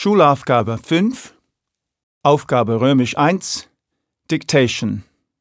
Schulaufgabe 5, Aufgabe römisch 1, Dictation.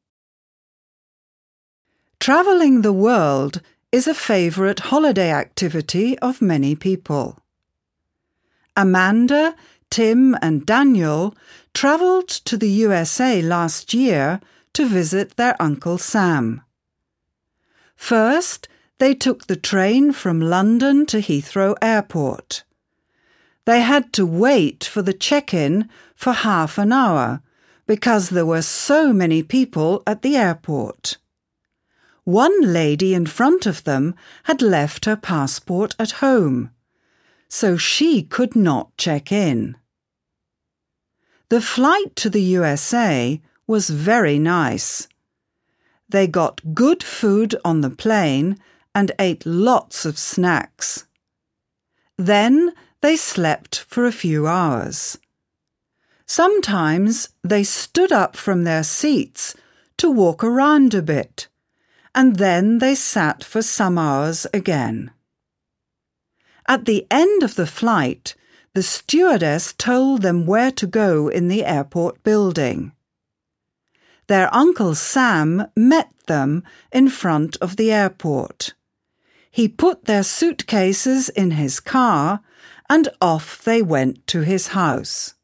Travelling the world is a favourite holiday activity of many people. Amanda, Tim and Daniel travelled to the USA last year to visit their Uncle Sam. First, they took the train from London to Heathrow Airport. They had to wait for the check-in for half an hour because there were so many people at the airport. One lady in front of them had left her passport at home, so she could not check in. The flight to the USA was very nice. They got good food on the plane and ate lots of snacks. Then they slept for a few hours. Sometimes they stood up from their seats to walk around a bit, and then they sat for some hours again. At the end of the flight, the stewardess told them where to go in the airport building. Their Uncle Sam met them in front of the airport. He put their suitcases in his car and off they went to his house.